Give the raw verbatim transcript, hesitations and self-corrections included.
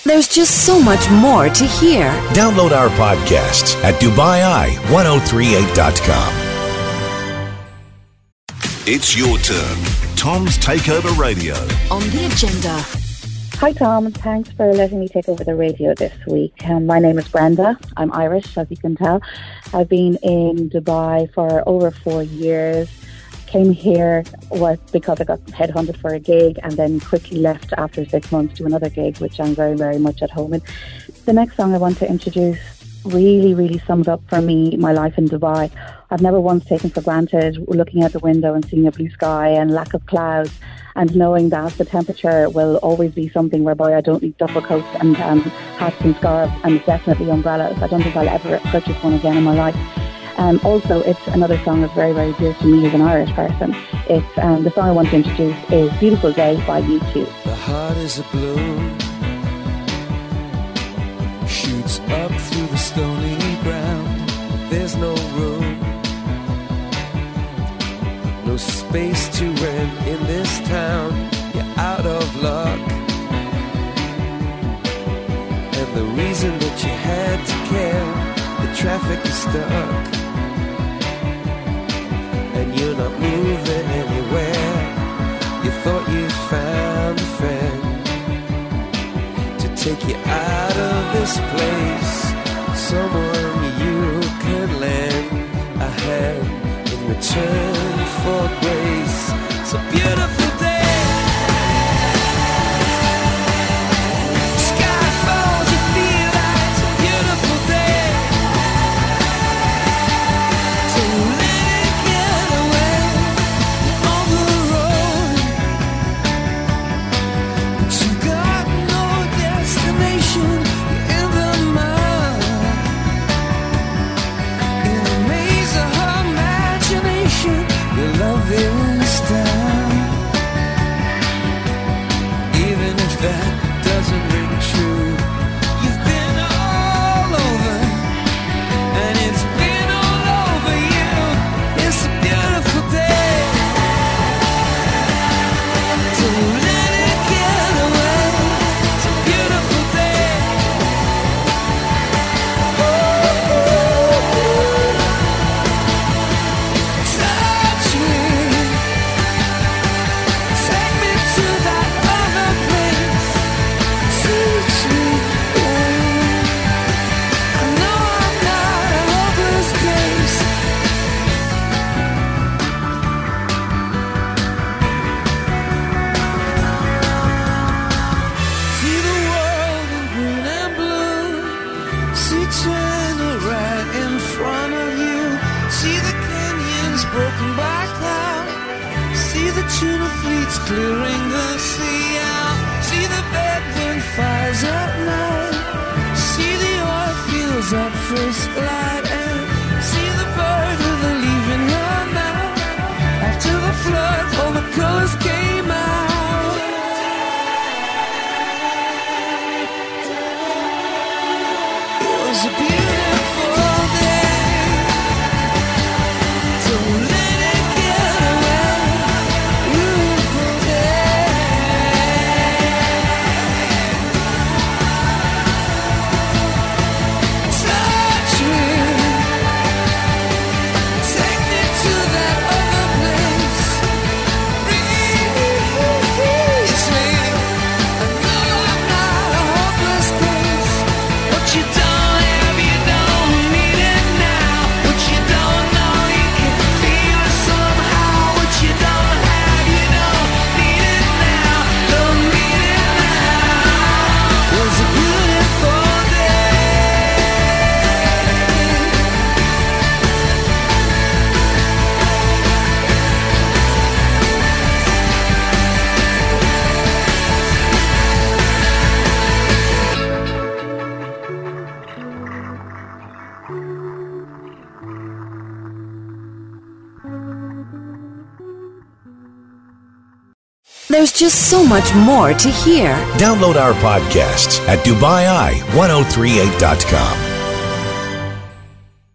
There's just so much more to hear. Download our podcasts at Dubai I ten thirty-eight dot com. It's your turn. Tom's Takeover Radio. On the agenda. Hi Tom, thanks for letting me take over the radio this week. Um, my name is Brenda. I'm Irish, as you can tell. I've been in Dubai for over four years. Came here was because I got headhunted for a gig and then quickly left after six months to another gig, which I'm very, very much at home in. The next song I want to introduce really, really sums up for me my life in Dubai. I've never once taken for granted looking out the window and seeing a blue sky and lack of clouds, and knowing that the temperature will always be something whereby I don't need duffel coats and um, hats and scarves, and definitely umbrellas. I don't think I'll ever purchase one again in my life. Um, also, it's another song that's very, very dear to me as an Irish person. It's um, the song I want to introduce is Beautiful Day by U two. The heart is a balloon, shoots up through the stony ground. There's no room, no space to rent in this town. You're out of luck, and the reason that you had to care, the traffic is stuck, and you're not moving anywhere. You thought you found a friend to take you out of this place, someone you could lend a hand in return for grace. It's a beautiful day. Sky falls, you feel like it's a beautiful day. So let it get away on the road, but you got no destination. You're in the mud, in the maze of her imagination. Your love is down, even if that doesn't ring true. You've been all over, and it's been all over you. It's a beautiful day, so let it get away. It's a beautiful day. Touch me, take me to that other place. Teach me, I know I'm not a hopeless case. See the world in green and blue. See China right in front of you. See the canyons broken by cloud. See the tuna fleets clearing the sea out. See the bedroom fires at night. See the oil fields at first light. And see the bird with a leaf in her mouth. After the flood, all the colors came out. It was a beautiful day, so let it get away. Beautiful day. Touch me, take me to that other place. Reach me, I know I'm not a hopeless case. What you don't have, you don't need it now. What you don't know, you can feel it somehow. What you don't have, you don't need it now. Don't need it now. It was a beautiful day. There's just so much more to hear. Download our podcasts at Dubai I ten thirty-eight dot com.